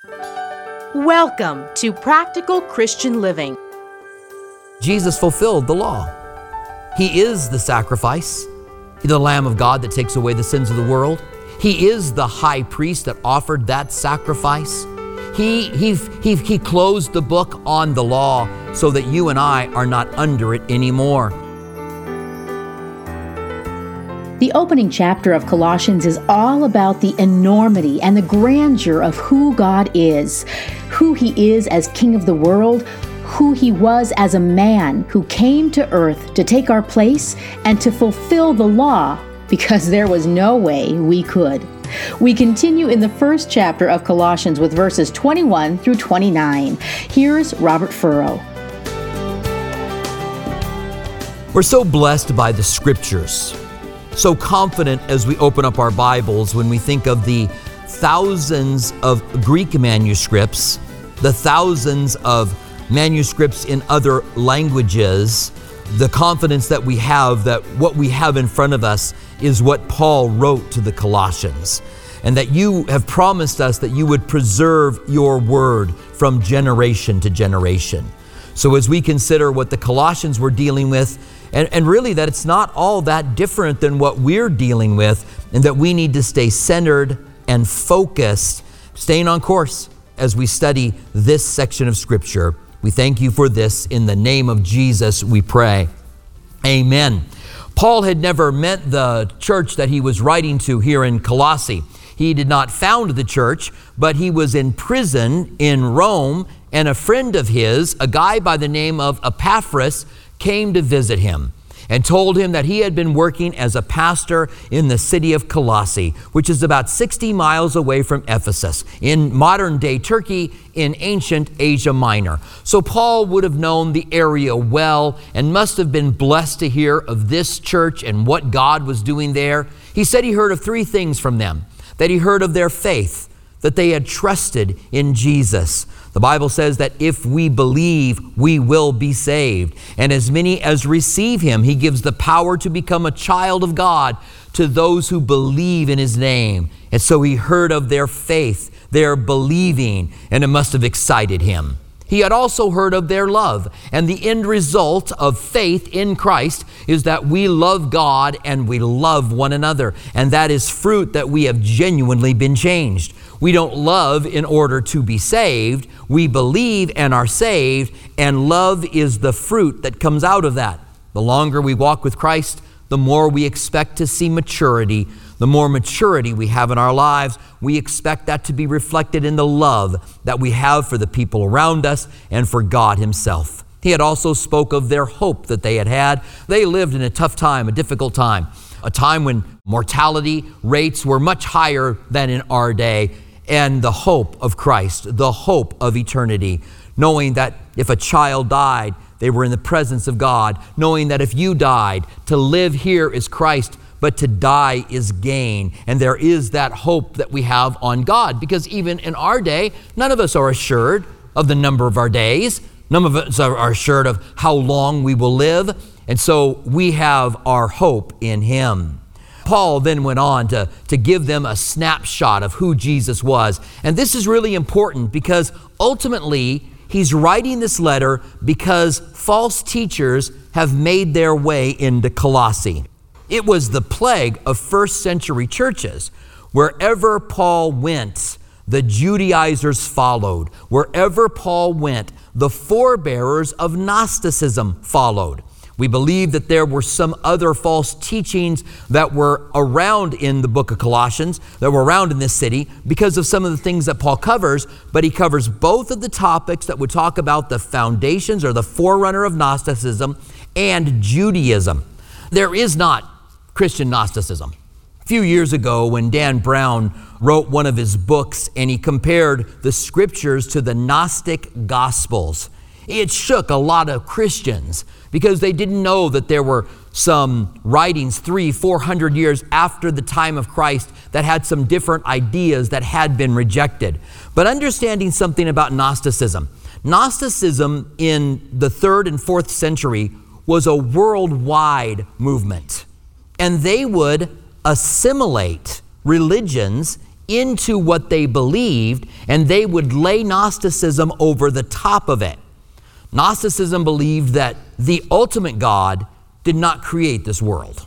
Welcome to Practical Christian Living. Jesus fulfilled the law. He is the sacrifice, the Lamb of God that takes away the sins of the world. He is the high priest that offered that sacrifice. He closed the book on the law so that you and I are not under it anymore. The opening chapter of Colossians is all about the enormity and the grandeur of who God is, who He is as King of the world, who He was as a man who came to earth to take our place and to fulfill the law, because there was no way we could. We continue in the first chapter of Colossians with verses 21 through 29. Here's Robert Furrow. We're so blessed by the Scriptures, so confident as we open up our Bibles when we think of the thousands of Greek manuscripts, the thousands of manuscripts in other languages, the confidence that we have that what we have in front of us is what Paul wrote to the Colossians, and that you have promised us that you would preserve your word from generation to generation. So as we consider what the Colossians were dealing with, and really that it's not all that different than what we're dealing with, and that we need to stay centered and focused, staying on course as we study this section of Scripture. We thank you for this. In the name of Jesus, we pray. Amen. Paul had never met the church that he was writing to here in Colossae. He did not found the church, but he was in prison in Rome, and a friend of his, a guy by the name of Epaphras, came to visit him and told him that he had been working as a pastor in the city of Colossae, which is about 60 miles away from Ephesus, in modern-day Turkey, in ancient Asia Minor. So Paul would have known the area well and must have been blessed to hear of this church and what God was doing there. He said he heard of three things from them: that he heard of their faith, that they had trusted in Jesus. The Bible says that if we believe, we will be saved. And as many as receive Him, He gives the power to become a child of God to those who believe in His name. And so he heard of their faith, their believing, and it must have excited him. He had also heard of their love, and the end result of faith in Christ is that we love God and we love one another, and that is fruit that we have genuinely been changed. We don't love in order to be saved. We believe and are saved, and love is the fruit that comes out of that. The longer we walk with Christ, the more we expect to see maturity. The more maturity we have in our lives, we expect that to be reflected in the love that we have for the people around us and for God Himself. He had also spoke of their hope that they had had. They lived in a tough time, a difficult time, a time when mortality rates were much higher than in our day, and the hope of Christ, the hope of eternity, knowing that if a child died, they were in the presence of God, knowing that if you died, to live here is Christ, but to die is gain. And there is that hope that we have on God, because even in our day, none of us are assured of the number of our days. None of us are assured of how long we will live. And so we have our hope in Him. Paul then went on to give them a snapshot of who Jesus was. And this is really important because ultimately he's writing this letter because false teachers have made their way into Colossae. It was the plague of first century churches. Wherever Paul went, the Judaizers followed. Wherever Paul went, the forebearers of Gnosticism followed. We believe that there were some other false teachings that were around in the book of Colossians, that were around in this city because of some of the things that Paul covers, but he covers both of the topics that would talk about the foundations or the forerunner of Gnosticism and Judaism. There is not Christian Gnosticism. A few years ago when Dan Brown wrote one of his books and he compared the scriptures to the Gnostic Gospels, it shook a lot of Christians because they didn't know that there were some writings 300-400 years after the time of Christ that had some different ideas that had been rejected. But understanding something about Gnosticism. Gnosticism in the 3rd and 4th century was a worldwide movement. And they would assimilate religions into what they believed, and they would lay Gnosticism over the top of it. Gnosticism believed that the ultimate God did not create this world.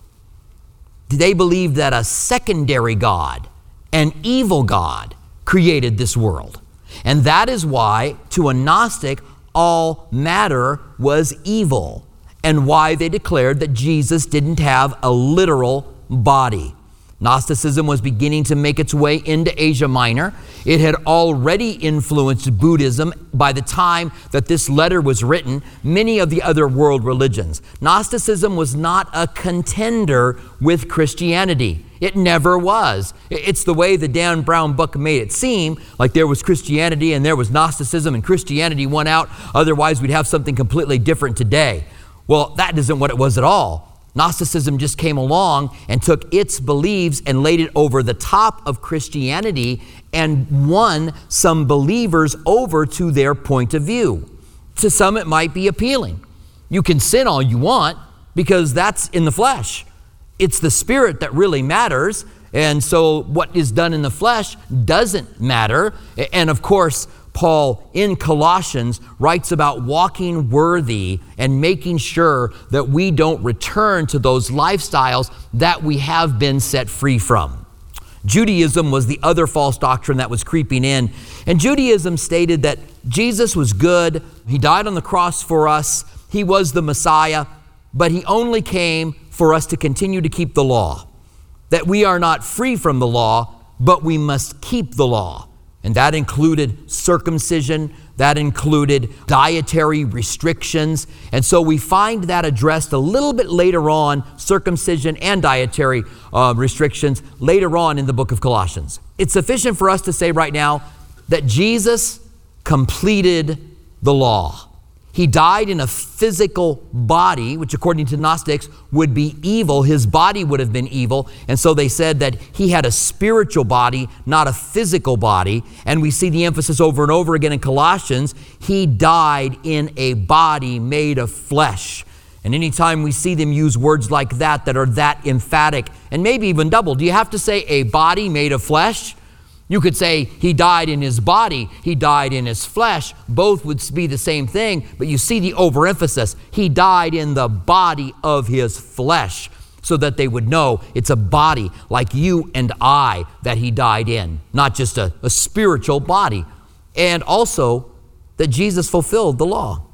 They believed that a secondary God, an evil God, created this world. And that is why, to a Gnostic, all matter was evil, and why they declared that Jesus didn't have a literal body. Gnosticism was beginning to make its way into Asia Minor. It had already influenced Buddhism by the time that this letter was written, many of the other world religions. Gnosticism was not a contender with Christianity. It never was. It's the way the Dan Brown book made it seem, like there was Christianity and there was Gnosticism and Christianity won out. Otherwise, we'd have something completely different today. Well, that isn't what it was at all. Gnosticism just came along and took its beliefs and laid it over the top of Christianity and won some believers over to their point of view. To some, it might be appealing. You can sin all you want because that's in the flesh. It's the spirit that really matters. And so what is done in the flesh doesn't matter. And of course, Paul in Colossians writes about walking worthy and making sure that we don't return to those lifestyles that we have been set free from. Judaism was the other false doctrine that was creeping in. And Judaism stated that Jesus was good. He died on the cross for us. He was the Messiah, but he only came for us to continue to keep the law. That we are not free from the law, but we must keep the law. And that included circumcision, that included dietary restrictions. And so we find that addressed a little bit later on, circumcision and dietary restrictions, later on in the book of Colossians. It's sufficient for us to say right now that Jesus completed the law. He died in a physical body, which according to Gnostics would be evil. His body would have been evil. And so they said that he had a spiritual body, not a physical body. And we see the emphasis over and over again in Colossians. He died in a body made of flesh. And anytime we see them use words like that are that emphatic, and maybe even double, do you have to say a body made of flesh? You could say he died in his body, he died in his flesh. Both would be the same thing, but you see the overemphasis. He died in the body of his flesh, so that they would know it's a body like you and I that he died in, not just a spiritual body. And also that Jesus fulfilled the law.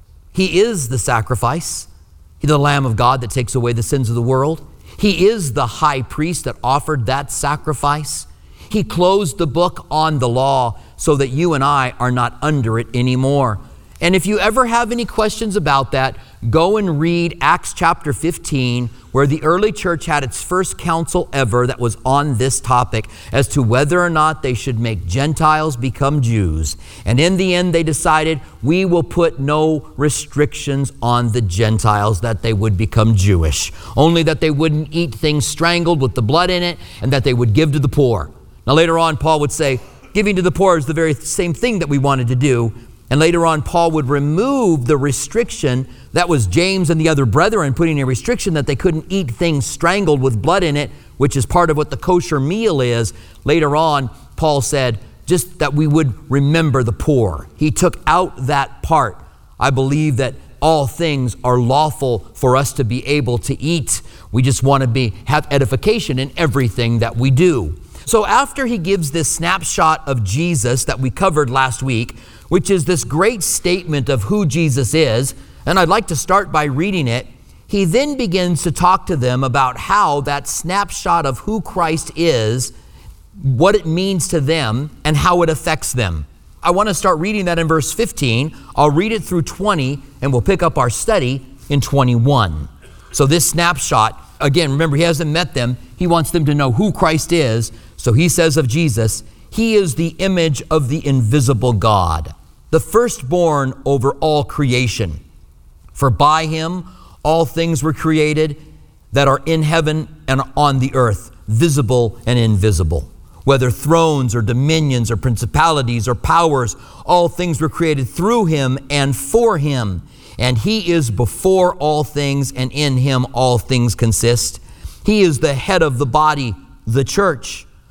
He is the sacrifice. He's the Lamb of God that takes away the sins of the world. He is the high priest that offered that sacrifice. He closed the book on the law so that you and I are not under it anymore. And if you ever have any questions about that, go and read Acts chapter 15, where the early church had its first council ever that was on this topic as to whether or not they should make Gentiles become Jews. And in the end, they decided we will put no restrictions on the Gentiles that they would become Jewish, only that they wouldn't eat things strangled with the blood in it and that they would give to the poor. Now later on, Paul would say, giving to the poor is the very same thing that we wanted to do. And later on, Paul would remove the restriction that was James and the other brethren putting a restriction that they couldn't eat things strangled with blood in it, which is part of what the kosher meal is. Later on, Paul said, just that we would remember the poor. He took out that part. I believe that all things are lawful for us to be able to eat. We just want to have edification in everything that we do. So after he gives this snapshot of Jesus that we covered last week, which is this great statement of who Jesus is, and I'd like to start by reading it, he then begins to talk to them about how that snapshot of who Christ is, what it means to them, and how it affects them. I want to start reading that in verse 15. I'll read it through 20, and we'll pick up our study in 21. So this snapshot, again, remember, he hasn't met them. He wants them to know who Christ is. So he says of Jesus, he is the image of the invisible God, the firstborn over all creation. For by him all things were created that are in heaven and on the earth, visible and invisible. Whether thrones or dominions or principalities or powers, all things were created through him and for him. And he is before all things, and in him all things consist. He is the head of the body, the church,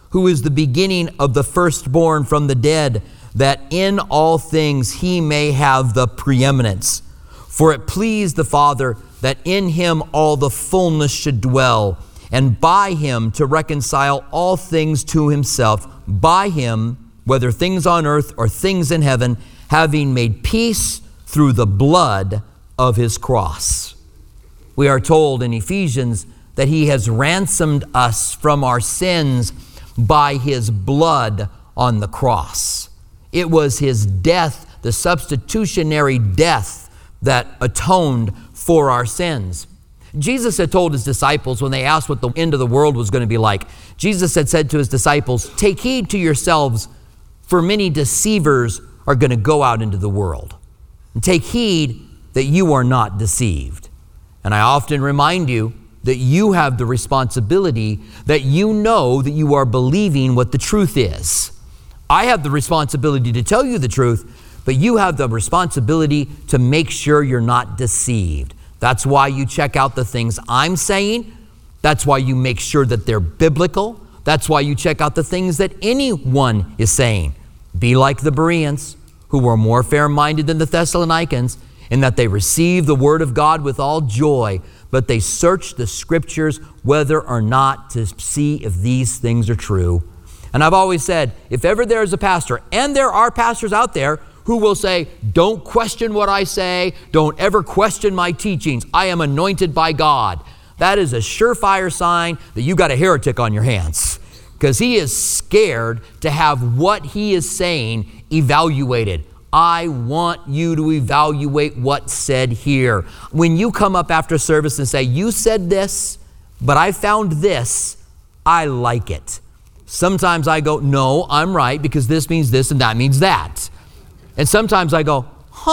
who is the beginning of the firstborn from the dead, that in all things he may have the preeminence. For it pleased the Father that in him all the fullness should dwell, and by him to reconcile all things to himself, by him, whether things on earth or things in heaven, having made peace through the blood of his cross. We are told in Ephesians that he has ransomed us from our sins by his blood on the cross. It was his death, the substitutionary death, that atoned for our sins. Jesus had told his disciples when they asked what the end of the world was going to be like, Jesus had said to his disciples, "Take heed to yourselves, for many deceivers are going to go out into the world. And take heed that you are not deceived." And I often remind you that you have the responsibility, that you know that you are believing what the truth is. I have the responsibility to tell you the truth, but you have the responsibility to make sure you're not deceived. That's why you check out the things I'm saying. That's why you make sure that they're biblical. That's why you check out the things that anyone is saying. Be like the Bereans, who were more fair-minded than the Thessalonians, in that they received the word of God with all joy, but they searched the scriptures whether or not to see if these things are true. And I've always said, if ever there's a pastor, and there are pastors out there who will say, "Don't question what I say, don't ever question my teachings, I am anointed by God," that is a surefire sign that you got a heretic on your hands, because he is scared to have what he is saying evaluated. I want you to evaluate what's said here. When you come up after service and say, "You said this, but I found this, I like it." Sometimes I go, "No, I'm right, because this means this and that means that." And sometimes I go,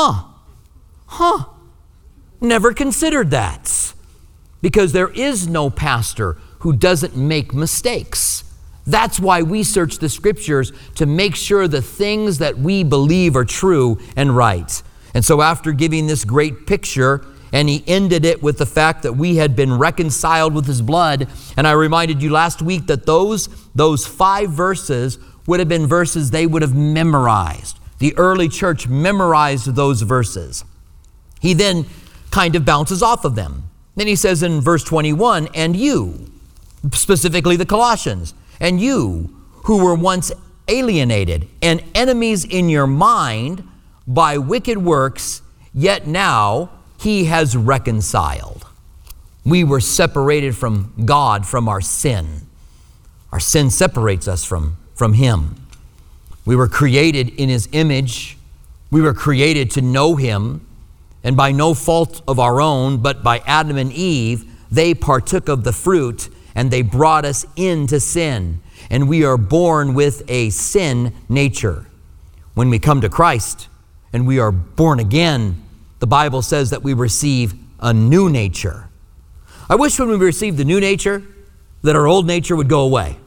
never considered that. Because there is no pastor who doesn't make mistakes. That's why we search the scriptures, to make sure the things that we believe are true and right. And so after giving this great picture, and he ended it with the fact that we had been reconciled with his blood, and I reminded you last week that those 5 verses would have been verses they would have memorized. The early church memorized those verses. He then kind of bounces off of them. Then he says in verse 21, "And you," specifically the Colossians, "and you who were once alienated and enemies in your mind by wicked works, yet now he has reconciled." We were separated from God from our sin. Our sin separates us from him. We were created in his image. We were created to know him. And by no fault of our own, but by Adam and Eve, they partook of the fruit and they brought us into sin. And we are born with a sin nature. When we come to Christ and we are born again, the Bible says that we receive a new nature. I wish when we receive the new nature that our old nature would go away.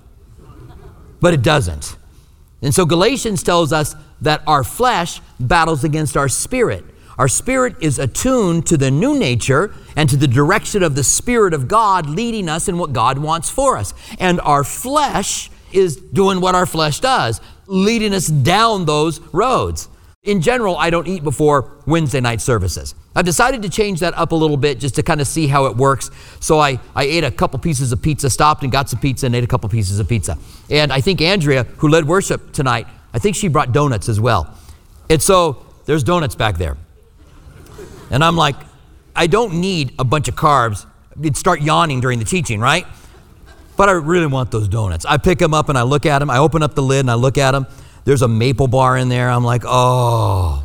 But it doesn't. And so Galatians tells us that our flesh battles against our spirit. Our spirit is attuned to the new nature and to the direction of the Spirit of God leading us in what God wants for us. And our flesh is doing what our flesh does, leading us down those roads. In general, I don't eat before Wednesday night services. I've decided to change that up a little bit just to kind of see how it works. So I ate a couple pieces of pizza, stopped and got some pizza and ate a couple pieces of pizza. And I think Andrea, who led worship tonight, I think she brought donuts as well. And so there's donuts back there. And I'm like, I don't need a bunch of carbs. You'd start yawning during the teaching, right? But I really want those donuts. I pick them up and I look at them. I open up the lid and I look at them. There's a maple bar in there. I'm like, oh,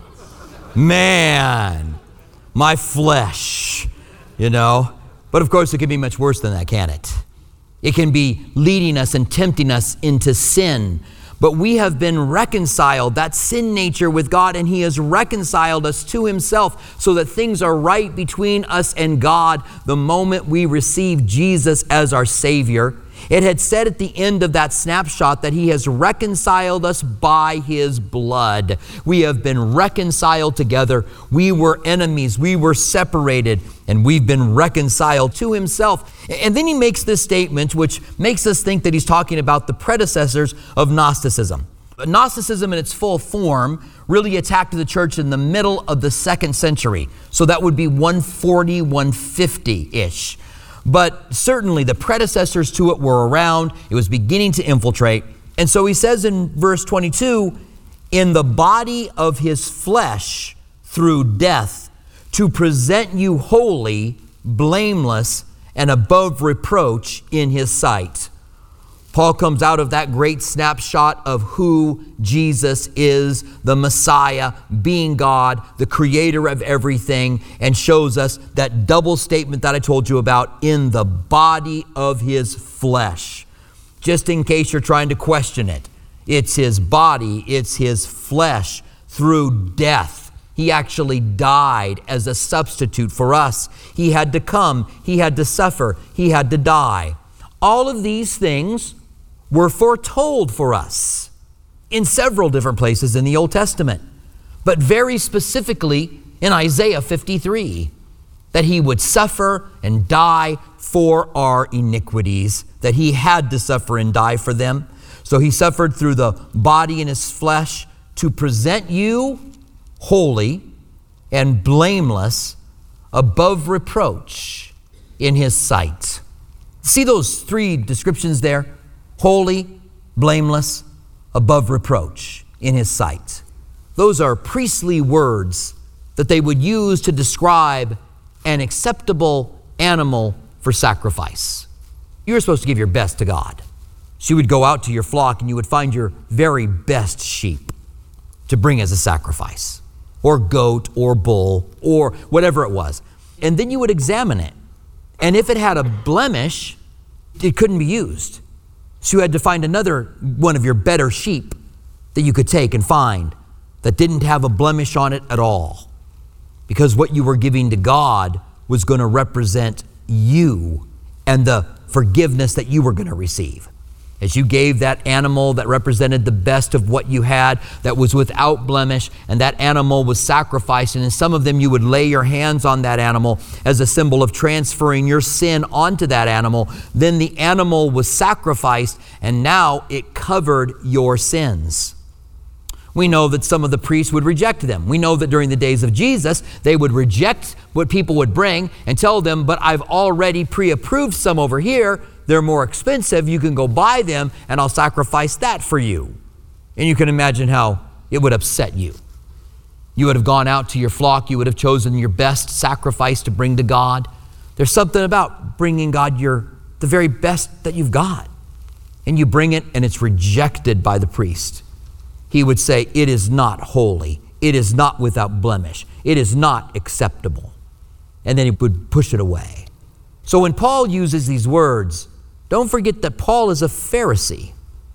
man, my flesh, you know. But of course, it can be much worse than that, can it? It can be leading us and tempting us into sin. But we have been reconciled, that sin nature, with God, and he has reconciled us to himself so that things are right between us and God the moment we receive Jesus as our Savior. It had said at the end of that snapshot that he has reconciled us by his blood. We have been reconciled together. We were enemies. We were separated, and we've been reconciled to himself. And then he makes this statement, which makes us think that he's talking about the predecessors of Gnosticism. Gnosticism in its full form really attacked the church in the middle of the 2nd century. So that would be 140, 150-ish. But certainly the predecessors to it were around. It was beginning to infiltrate. And so he says in verse 22, in the body of his flesh through death, to present you holy, blameless, and above reproach in his sight. Paul comes out of that great snapshot of who Jesus is, the Messiah, being God, the creator of everything, and shows us that double statement that I told you about, in the body of his flesh. Just in case you're trying to question it, it's his body, it's his flesh through death. He actually died as a substitute for us. He had to come, he had to suffer, he had to die. All of these things were foretold for us in several different places in the Old Testament, but very specifically in Isaiah 53, that he would suffer and die for our iniquities, that he had to suffer and die for them. So he suffered through the body and his flesh to present you holy and blameless, above reproach in his sight. See those 3 descriptions there? Holy, blameless, above reproach in his sight. Those are priestly words that they would use to describe an acceptable animal for sacrifice. You're supposed to give your best to God. So you would go out to your flock and you would find your very best sheep to bring as a sacrifice, or goat or bull or whatever it was. And then you would examine it. And if it had a blemish, it couldn't be used. So you had to find another one of your better sheep that you could take and find that didn't have a blemish on it at all. Because what you were giving to God was going to represent you and the forgiveness that you were going to receive. As you gave that animal that represented the best of what you had, that was without blemish, and that animal was sacrificed, and in some of them you would lay your hands on that animal as a symbol of transferring your sin onto that animal. Then the animal was sacrificed, and now it covered your sins. We know that some of the priests would reject them. We know that during the days of Jesus, they would reject what people would bring and tell them, but I've already pre-approved some over here. They're more expensive. You can go buy them and I'll sacrifice that for you. And you can imagine how it would upset you. You would have gone out to your flock. You would have chosen your best sacrifice to bring to God. There's something about bringing God the very best that you've got. And you bring it and it's rejected by the priest. He would say, it is not holy. It is not without blemish. It is not acceptable. And then he would push it away. So when Paul uses these words, don't forget that Paul is a Pharisee.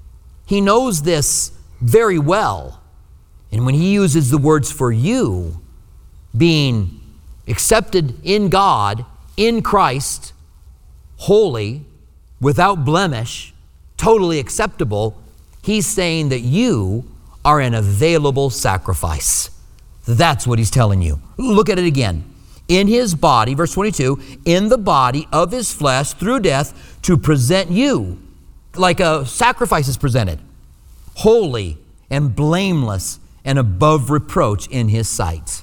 He knows this very well. And when he uses the words for you, being accepted in God, in Christ, holy, without blemish, totally acceptable, he's saying that you are an available sacrifice. That's what he's telling you. Look at it again. In his body, verse 22, in the body of his flesh through death to present you, like a sacrifice is presented, holy and blameless and above reproach in his sight.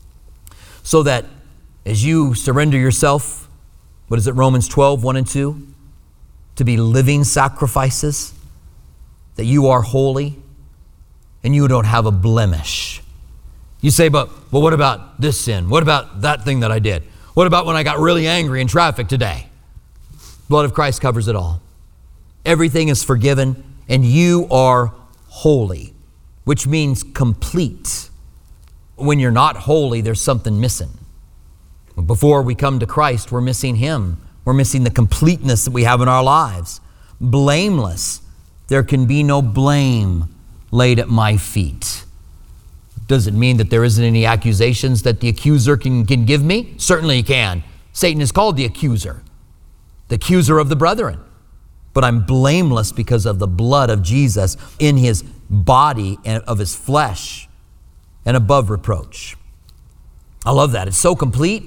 So that as you surrender yourself, what is it, Romans 12, 1 and 2, to be living sacrifices, that you are holy and you don't have a blemish. You say, but what about this sin? What about that thing that I did? What about when I got really angry in traffic today? Blood of Christ covers it all. Everything is forgiven and you are holy, which means complete. When you're not holy, there's something missing. Before we come to Christ, we're missing him. We're missing the completeness that we have in our lives. Blameless. There can be no blame laid at my feet. Does it mean that there isn't any accusations that the accuser can give me? Certainly he can. Satan is called the accuser of the brethren. but I'm blameless because of the blood of Jesus in his body and of his flesh, and above reproach. I love that. It's so complete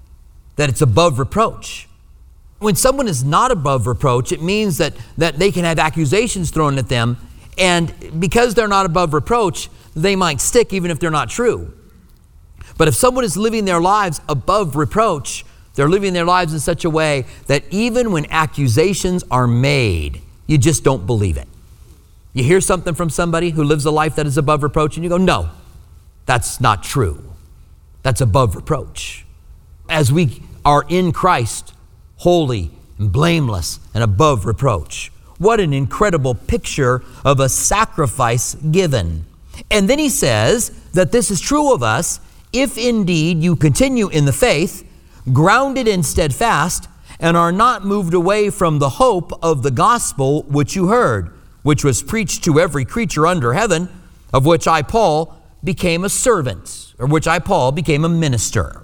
that it's above reproach. When someone is not above reproach, it means that they can have accusations thrown at them, and because they're not above reproach, they might stick even if they're not true. But if someone is living their lives above reproach, they're living their lives in such a way that even when accusations are made, you just don't believe it. You hear something from somebody who lives a life that is above reproach, and you go, no, that's not true. That's above reproach. As we are in Christ, holy and blameless and above reproach. What an incredible picture of a sacrifice given. And then he says that this is true of us if indeed you continue in the faith, grounded and steadfast, and are not moved away from the hope of the gospel which you heard, which was preached to every creature under heaven, of which I, Paul, became a servant, or which I, Paul, became a minister.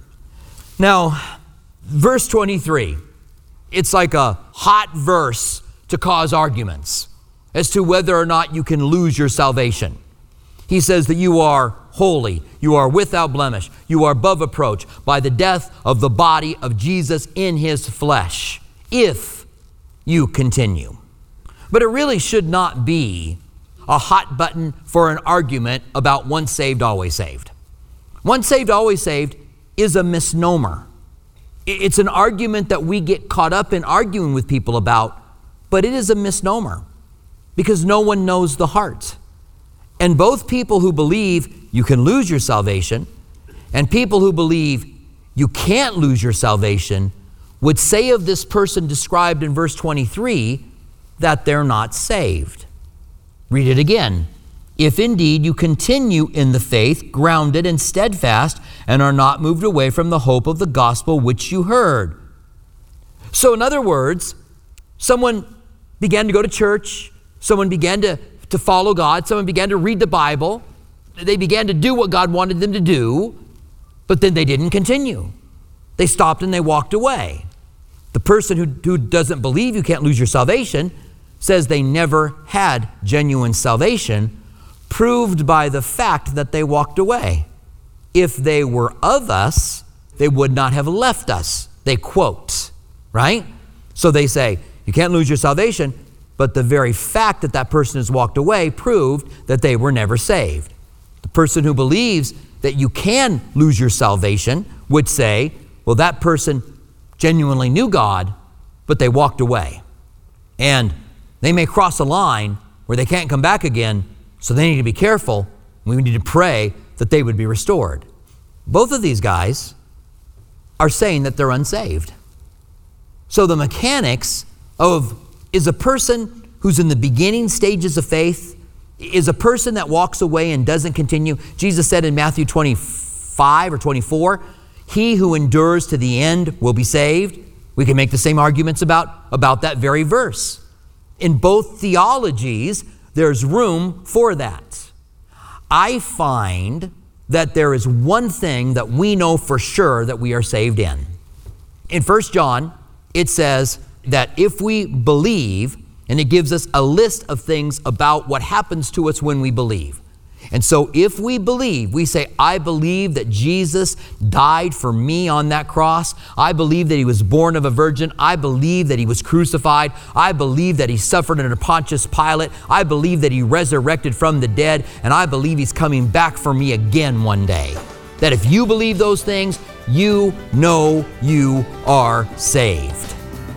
Now, verse 23, it's like a hot verse to cause arguments as to whether or not you can lose your salvation. He says that you are holy, you are without blemish, you are above reproach by the death of the body of Jesus in his flesh, if you continue. But it really should not be a hot button for an argument about once saved, always saved. Once saved, always saved is a misnomer. It's an argument that we get caught up in arguing with people about, but it is a misnomer because no one knows the heart. And both people who believe you can lose your salvation and people who believe you can't lose your salvation would say of this person described in verse 23 that they're not saved. Read it again. If indeed you continue in the faith, grounded and steadfast, and are not moved away from the hope of the gospel which you heard. So in other words, someone began to go to church, someone began to follow God, someone began to read the Bible, they began to do what God wanted them to do, but then they didn't continue. They stopped and they walked away. The person who doesn't believe you can't lose your salvation says they never had genuine salvation, proved by the fact that they walked away. If they were of us, they would not have left us. They quote, right? So they say, you can't lose your salvation, but the very fact that that person has walked away proved that they were never saved. The person who believes that you can lose your salvation would say, well, that person genuinely knew God, but they walked away. And they may cross a line where they can't come back again, so they need to be careful. We need to pray that they would be restored. Both of these guys are saying that they're unsaved. So the mechanics of, is a person who's in the beginning stages of faith, is a person that walks away and doesn't continue. Jesus said in Matthew 25 or 24, he who endures to the end will be saved. We can make the same arguments about that very verse. In both theologies, there's room for that. I find that there is one thing that we know for sure that we are saved in. In 1 John, it says that if we believe, and it gives us a list of things about what happens to us when we believe. And so if we believe, we say, I believe that Jesus died for me on that cross. I believe that he was born of a virgin. I believe that he was crucified. I believe that he suffered under Pontius Pilate. I believe that he resurrected from the dead. And I believe he's coming back for me again one day. That if you believe those things, you know you are saved.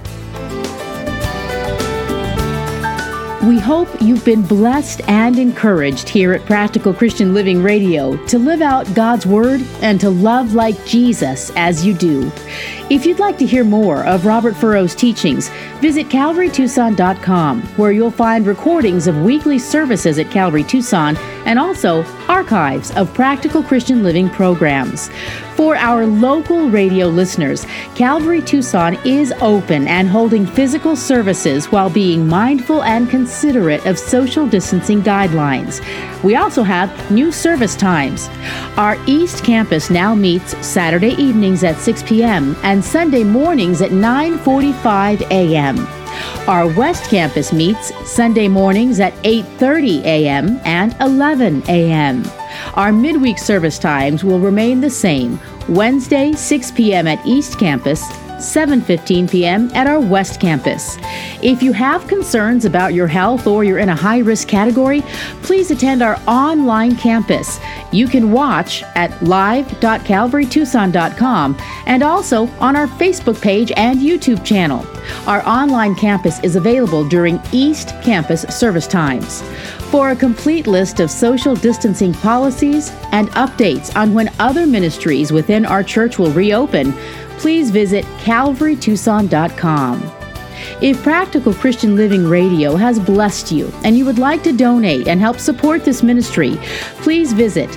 We hope you've been blessed and encouraged here at Practical Christian Living Radio to live out God's Word and to love like Jesus as you do. If you'd like to hear more of Robert Furrow's teachings, visit CalvaryTucson.com, where you'll find recordings of weekly services at Calvary Tucson and also archives of Practical Christian Living programs. For our local radio listeners, Calvary Tucson is open and holding physical services while being mindful and considerate of social distancing guidelines. We also have new service times. Our East Campus now meets Saturday evenings at 6 p.m. and Sunday mornings at 9:45 a.m. Our West Campus meets Sunday mornings at 8:30 a.m. and 11 a.m. Our midweek service times will remain the same. Wednesday, 6 p.m. at East Campus, 7:15 p.m. at our West Campus. If you have concerns about your health or you're in a high-risk category, please attend our online campus. You can watch at live.calvarytucson.com and also on our Facebook page and YouTube channel. Our online campus is available during East Campus service times. For a complete list of social distancing policies and updates on when other ministries within our church will reopen, please visit calvarytucson.com. If Practical Christian Living Radio has blessed you and you would like to donate and help support this ministry, please visit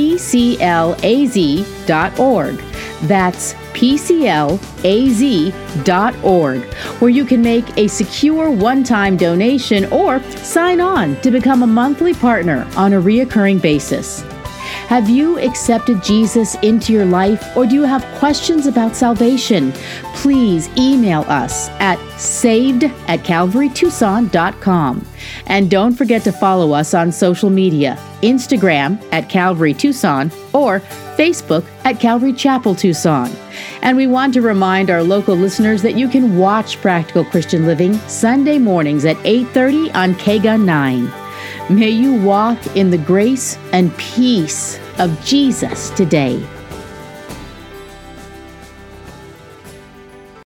pclaz.org. That's pclaz.org, where you can make a secure one-time donation or sign on to become a monthly partner on a reoccurring basis. Have you accepted Jesus into your life, or do you have questions about salvation? Please email us at saved@calvarytucson.com. And don't forget to follow us on social media, Instagram at Calvary Tucson or Facebook at Calvary Chapel Tucson. And we want to remind our local listeners that you can watch Practical Christian Living Sunday mornings at 8:30 on KGUN 9. May you walk in the grace and peace of Jesus today.